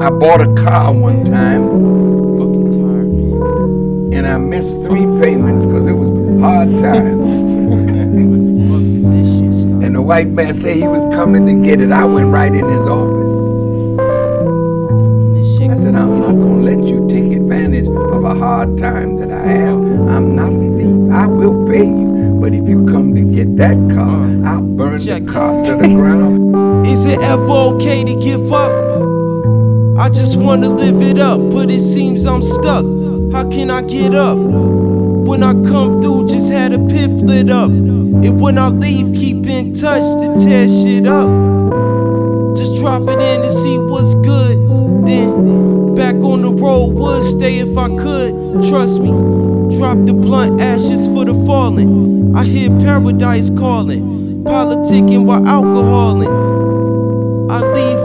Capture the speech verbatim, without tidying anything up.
I bought a car one time Fucking tired, man. and I missed three payments because it was hard times. Fuck is this shit stuff? And the white man said he was coming to get it. I went right in his office. This shit I said, I'm not gonna let you take advantage of a hard time that I have. I'm not a thief. I will pay you. But if you come to get that car, I'll burn Check the it. car to the ground. Is it ever okay to give up? I just wanna live it up, but it seems I'm stuck. How can I get up? When I come through, just had a piff lit up. And when I leave, keep in touch to tear shit up. Just drop it in to see what's good. Then back on the road, would stay if I could. Trust me, drop the blunt ashes for the fallen. I hear paradise calling, politicking while alcoholing. I leave